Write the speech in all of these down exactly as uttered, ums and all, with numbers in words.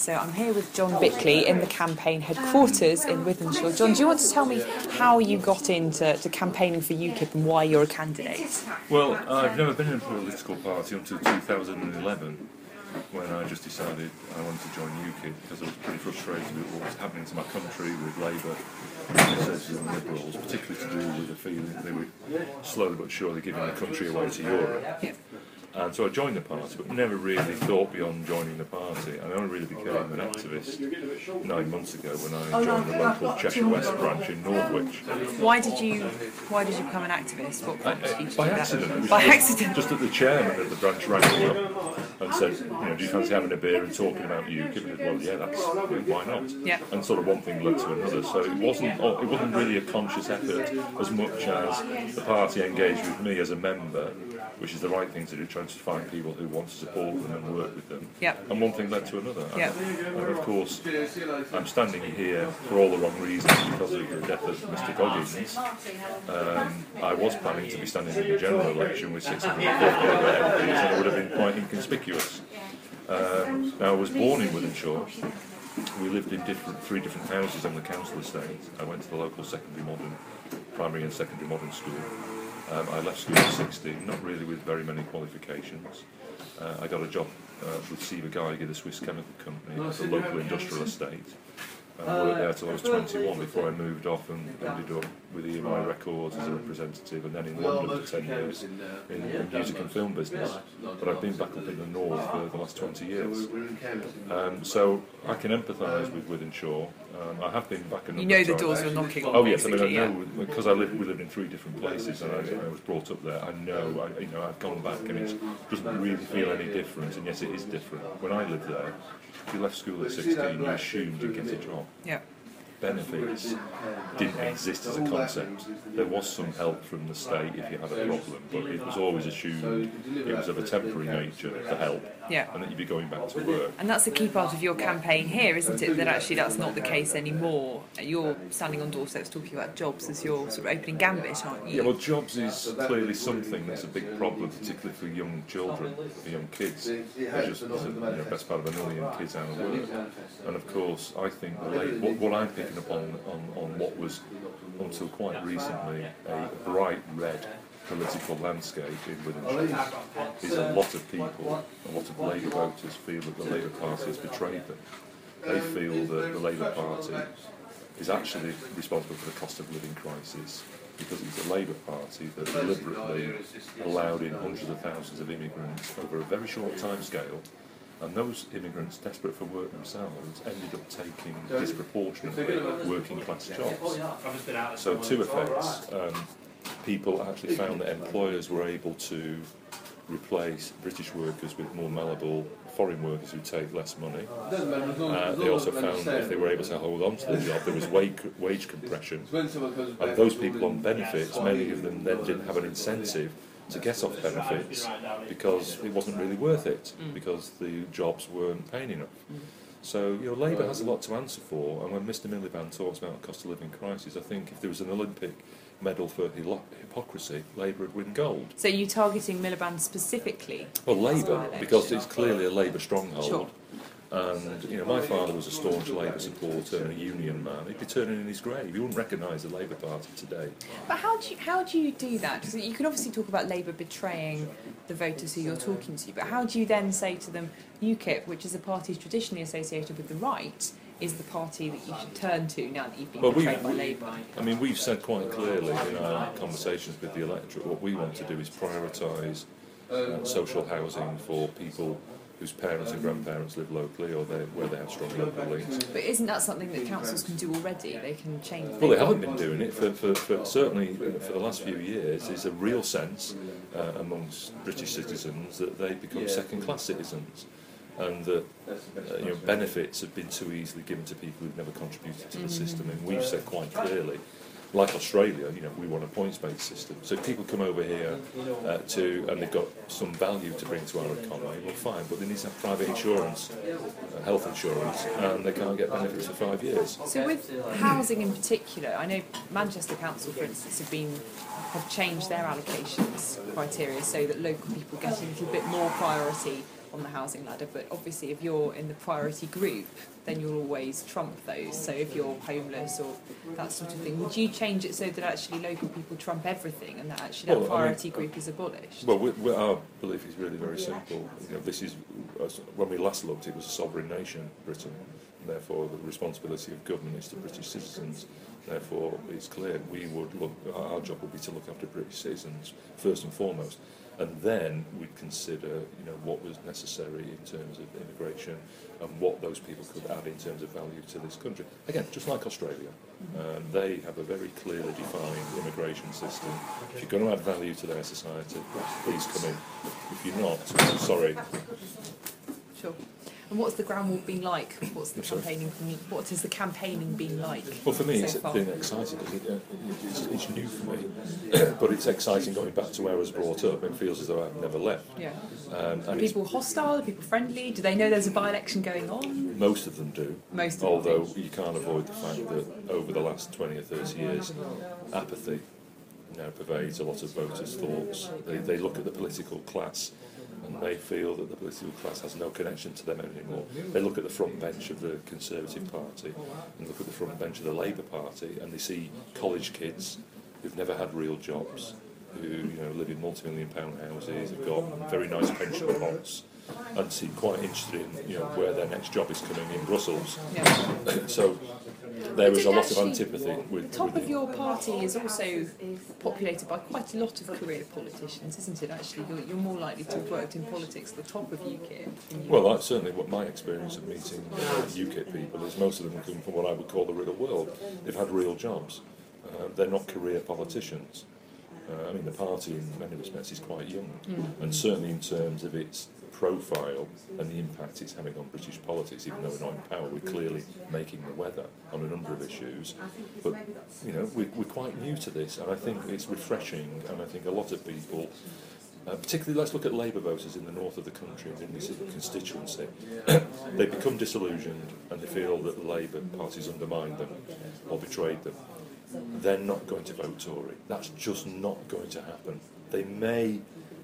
So I'm here with John Bickley in the campaign headquarters in Wythenshawe. John, do you want to tell me how you got into to campaigning for UKIP and why you're a candidate? Well, I've never been in a political party until two thousand eleven, when I just decided I wanted to join UKIP because I was pretty frustrated with what was happening to my country with Labour, Conservatives and Liberals, particularly to do with the feeling that they were slowly but surely giving the country away to Europe. Yeah. And so I joined the party, but never really thought beyond joining the party. And I only really became an activist nine months ago when I joined the local Cheshire West branch in Northwich. Why did you Why did you become an activist? What prompted you to By do that? accident. By accident. Just that the chairman of the branch rang me up and said, you know, do you fancy having a beer and talking about UKIP? And I said, well, yeah, that's why not? Yeah. And sort of one thing led to another. So it wasn't it wasn't really a conscious effort as much as the party engaged with me as a member, which is the right thing to do, trying to find people who want to support them and work with them. Yep. And one thing led to another. Yep. And, and of course, I'm standing here for all the wrong reasons because of the death of Mister Goggins. Um, I was planning to be standing in the general election with six hundred fifty M Ps, and I would have been quite inconspicuous. Um, now, I was born in Wythenshawe. We lived in different, three different houses on the council estate. I went to the local secondary modern, primary and secondary modern school. Um, I left school at sixteen, not really with very many qualifications. Uh, I got a job uh, with Seaver Geiger, the Swiss chemical company, at the local industrial estate. I worked there till I was twenty-one before I moved off and ended up with E M I Records as a representative, and then in London for ten years in the music and film business. But I've been back up in the north for the last twenty years. Um, so I can empathise with Wythenshawe. Um, I have been back in. You know the doors were knocking on. Oh yes, I mean I yeah. know because I lived, we lived in three different places, and I, I was brought up there. I know, I, you know, I've gone back, and it doesn't really feel any different. And yes, it is different. When I lived there, if you left school at sixteen, you assumed you'd get a job. Yeah. Benefits didn't exist as a concept. There was some help from the state if you had a problem, but it was always assumed it was of a temporary nature, the help, Yeah. and that you'd be going back to work. And that's a key part of your campaign here, isn't it? That actually that's not the case anymore. You're standing on doorsteps talking about jobs as your sort of opening gambit, aren't you? Yeah, well, jobs is clearly something that's a big problem, particularly for young children, for young kids. There's just there's a, you know, best part of a million kids out of work. And of course, I think the late, what, what I'm picking up on, on, on what was, until quite recently, a bright red political landscape in Wythenshawe is a lot of people, a lot of Labour voters feel that the Labour Party has betrayed them. They feel that the Labour Party is actually responsible for the cost of living crisis because it's the Labour Party that deliberately allowed in hundreds of thousands of immigrants over a very short time scale, and those immigrants, desperate for work themselves, ended up taking disproportionately working class jobs. So two effects. Um, people actually found that employers were able to replace British workers with more malleable foreign workers who take less money. Uh, they also found that if they were able to hold on to the job, there was wage, wage compression. And those people on benefits, many of them then didn't have an incentive to get off benefits because it wasn't really worth it, because the jobs weren't paying enough. So, you know, Labour has a lot to answer for, and when Mister Miliband talks about a cost of living crisis, I think if there was an Olympic medal for hypocrisy, Labour would win gold. So you're targeting Miliband specifically? Well, Labour, because it's clearly a Labour stronghold. Sure. And, you know, my father was a staunch Labour supporter and a union man. He'd be turning in his grave. He wouldn't recognise the Labour Party today. But how do you, how do you do that? Because you can obviously talk about Labour betraying the voters who you're talking to, but how do you then say to them, UKIP, which is a party traditionally associated with the right, is the party that you should turn to now that you've been well, betrayed by we, Labour? I mean, we've said quite clearly in our conversations with the electorate what we want to do is prioritise uh, social housing for people whose parents and grandparents live locally or they, where they have strong local links. But isn't that something that councils can do already? They can change. Well, they haven't been doing it for, for, for certainly for the last few years. There's a real sense uh, amongst British citizens that they become second-class citizens, and that uh, you know, benefits have been too easily given to people who've never contributed to the system. And we've said quite clearly, like Australia, you know, we want a points-based system. So if people come over here uh, to, and they've got some value to bring to our economy, well, fine, but they need to have private insurance, uh, health insurance, and they can't get benefits for five years. So with housing in particular, I know Manchester Council, for instance, have been have changed their allocations criteria so that local people get a little bit more priority on the housing ladder, but obviously if you're in the priority group, then you'll always trump those. So if you're homeless or that sort of thing, would you change it so that actually local people trump everything and that actually that Well, priority I mean, group is abolished? Well, we, we, our belief is really very simple. You know, this is, when we last looked, it was a sovereign nation, Britain. Therefore, the responsibility of government is to British citizens. Therefore, it's clear we would look. Our job would be to look after British citizens first and foremost, and then we'd consider, you know, what was necessary in terms of immigration and what those people could add in terms of value to this country. Again, just like Australia, um, they have a very clearly defined immigration system. If you're going to add value to their society, please come in. If you're not, sorry. Sure. And what's the ground walk been like? What's the Sorry? campaigning? What has the campaigning been like? Well, for me, so it's far? been exciting because it, uh, it's, it's new for me, but it's exciting going back to where I was brought up. It feels as though I've never left. Yeah. Um, Are and it's, people hostile? Are people friendly? Do they know there's a by-election going on? most of them do. Most of them Although do. you can't avoid the fact that over the last twenty or thirty years, apathy now pervades a lot of voters' thoughts. They, they look at the political class and they feel that the political class has no connection to them anymore. They look at the front bench of the Conservative Party and look at the front bench of the Labour Party and they see college kids who've never had real jobs, who, you know, live in multi-million pound houses, have got very nice pension pots, and seem quite interested in, you know, where their next job is coming in Brussels. Yeah. So there is a lot of Actually, antipathy with, The top with of your party is also populated by quite a lot of career politicians, isn't it? Actually, you're, you're more likely to have worked in politics at the top of U KIP. than you- Well, that's certainly what my experience of meeting uh, U KIP people is. Most of them come from what I would call the real world. They've had real jobs. Uh, they're not career politicians. Uh, I mean, the party in many respects is quite young, Mm. and certainly in terms of its profile and the impact it's having on British politics, even though we're not in power, we're clearly making the weather on a number of issues. But, you know, we're, we're quite new to this, and I think it's refreshing, and I think a lot of people, uh, particularly let's look at Labour voters in the north of the country and in this constituency, they become disillusioned and they feel that the Labour Party's undermined them or betrayed them. They're not going to vote Tory. That's just not going to happen. They may,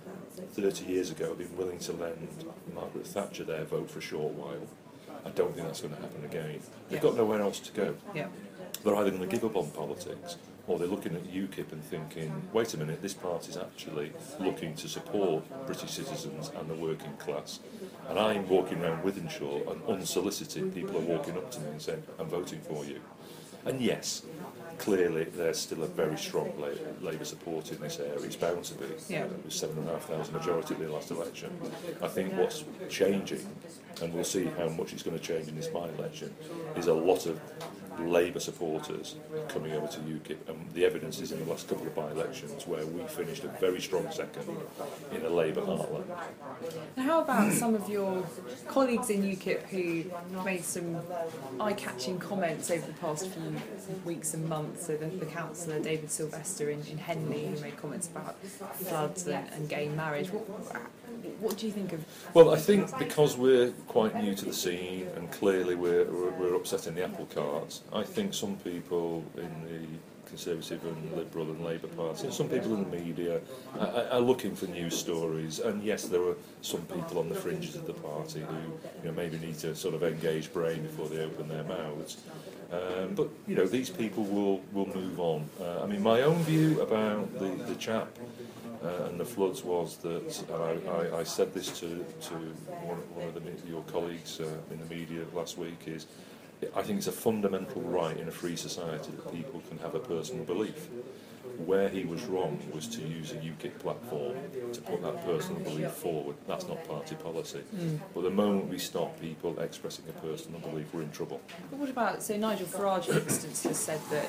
thirty years ago, have been willing to lend Margaret Thatcher their vote for a short while. I don't think that's going to happen again. They've Yeah. got nowhere else to go. Yeah. They're either going to give up on politics, or they're looking at U KIP and thinking, wait a minute, this party's actually looking to support British citizens and the working class. And I'm walking around Wythenshawe and unsolicited, people are walking up to me and saying, I'm voting for you. And yes, clearly there's still a very strong Labour support in this area. It's bound to be. Yeah. Uh, it was seven and a half thousand majority at the last election. I think what's changing, and we'll see how much it's going to change in this by-election, is a lot of Labour supporters coming over to U KIP, and the evidence is in the last couple of by-elections where we finished a very strong second in a Labour heartland. And how about some of your colleagues in U KIP who made some eye-catching comments over the past few weeks and months? So the, the councillor David Sylvester in, in Henley, who made comments about floods and, and gay marriage. What, what do you think of? Well, I think because we're quite new to the scene and clearly we're, we're, we're upsetting the apple cart, I think some people in the Conservative and Liberal and Labour Party, and some people in the media are, are looking for news stories. And yes, there are some people on the fringes of the party who, you know, maybe need to sort of engage brain before they open their mouths. Um, but you know, these people will will move on. Uh, I mean, my own view about the the chap uh, and the floods was that, and I, I, I said this to to one, one of the, your colleagues uh, in the media last week, is I think it's a fundamental right in a free society that people can have a personal belief. Where he was wrong was to use a U KIP platform to put that personal belief forward. That's not party policy. Mm. But the moment we stop people expressing a personal belief, we're in trouble. But what about, so Nigel Farage, for instance, has said that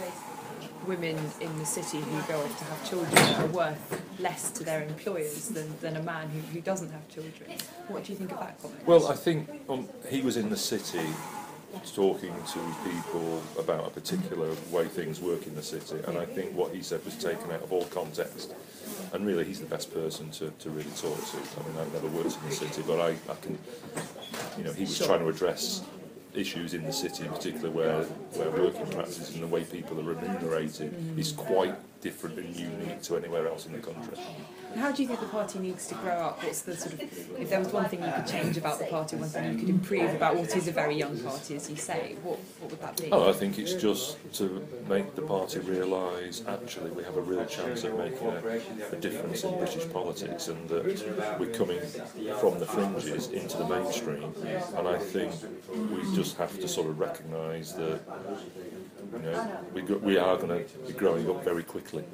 women in the city who go off to have children are worth less to their employers than, than a man who, who doesn't have children. What do you think of that comment? Well, I think um, he was in the city talking to people about a particular way things work in the city, and I think what he said was taken out of all context, and really he's the best person to, to really talk to. I mean, I've never worked in the city, but I, I can, you know, he was Sure. trying to address issues in the city, in particular where, where working practices and the way people are remunerated mm. is quite different and unique to anywhere else in the country. How do you think the party needs to grow up? What's the sort of, if there was one thing you could change about the party, one thing you could improve about what is a very young party, as you say, what, what would that be? Oh, I think it's just to make the party realise actually we have a real chance of making a, a difference in British politics, and that we're coming from the fringes into the mainstream. And I think we just have to sort of recognise that, you know, we, go, we are going to be growing up very quickly.